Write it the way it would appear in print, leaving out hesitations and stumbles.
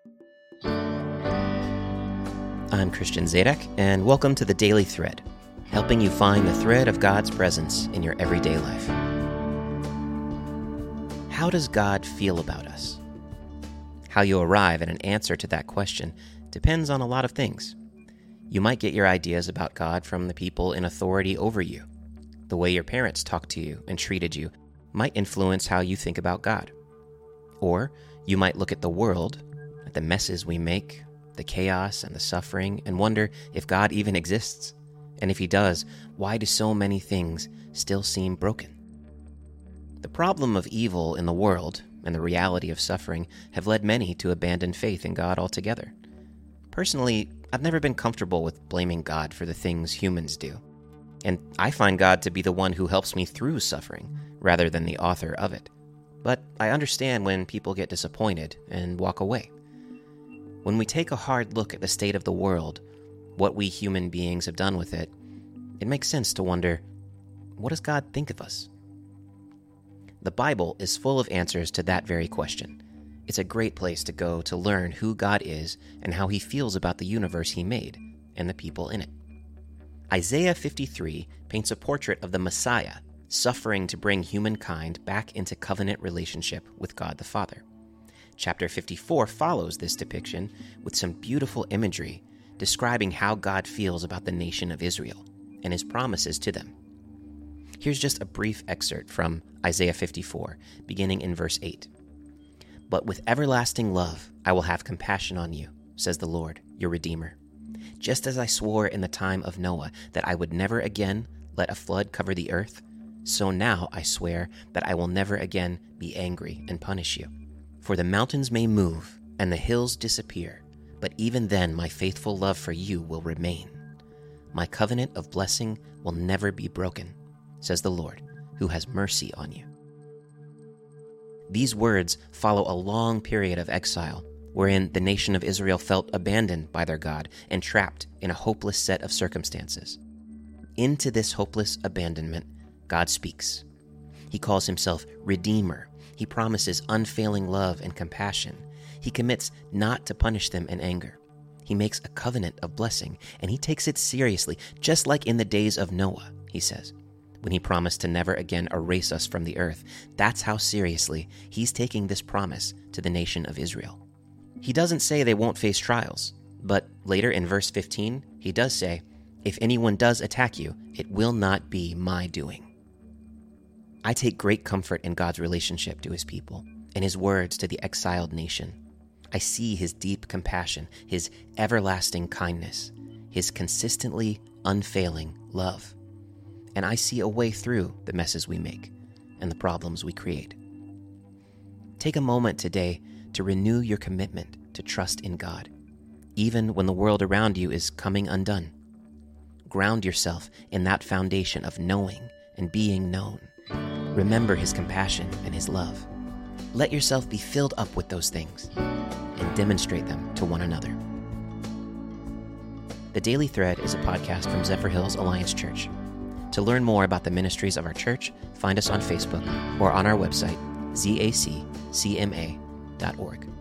I'm Christian Zadek, and welcome to the Daily Thread, helping you find the thread of God's presence in your everyday life. How does God feel about us? How you arrive at an answer to that question depends on a lot of things. You might get your ideas about God from the people in authority over you. The way your parents talked to you and treated you might influence how you think about God. Or you might look at the world, at the messes we make, the chaos and the suffering, and wonder if God even exists. And if he does, why do so many things still seem broken? The problem of evil in the world and the reality of suffering have led many to abandon faith in God altogether. Personally, I've never been comfortable with blaming God for the things humans do. And I find God to be the one who helps me through suffering, rather than the author of it. But I understand when people get disappointed and walk away. When we take a hard look at the state of the world, what we human beings have done with it, it makes sense to wonder, what does God think of us? The Bible is full of answers to that very question. It's a great place to go to learn who God is and how he feels about the universe he made and the people in it. Isaiah 53 paints a portrait of the Messiah suffering to bring humankind back into covenant relationship with God the Father. Chapter 54 follows this depiction with some beautiful imagery describing how God feels about the nation of Israel and his promises to them. Here's just a brief excerpt from Isaiah 54, beginning in verse 8. "But with everlasting love I will have compassion on you, says the Lord, your Redeemer. Just as I swore in the time of Noah that I would never again let a flood cover the earth, so now I swear that I will never again be angry and punish you. For the mountains may move and the hills disappear, but even then my faithful love for you will remain. My covenant of blessing will never be broken, says the Lord, who has mercy on you." These words follow a long period of exile, wherein the nation of Israel felt abandoned by their God and trapped in a hopeless set of circumstances. Into this hopeless abandonment, God speaks. He calls himself Redeemer. He promises unfailing love and compassion. He commits not to punish them in anger. He makes a covenant of blessing, and he takes it seriously, just like in the days of Noah, he says, when he promised to never again erase us from the earth. That's how seriously he's taking this promise to the nation of Israel. He doesn't say they won't face trials, but later in verse 15, he does say, "If anyone does attack you, it will not be my doing." I take great comfort in God's relationship to his people and his words to the exiled nation. I see his deep compassion, his everlasting kindness, his consistently unfailing love. And I see a way through the messes we make and the problems we create. Take a moment today to renew your commitment to trust in God, even when the world around you is coming undone. Ground yourself in that foundation of knowing and being known. Remember his compassion and his love. Let yourself be filled up with those things and demonstrate them to one another. The Daily Thread is a podcast from Zephyr Hills Alliance Church. To learn more about the ministries of our church, find us on Facebook or on our website, zaccma.org.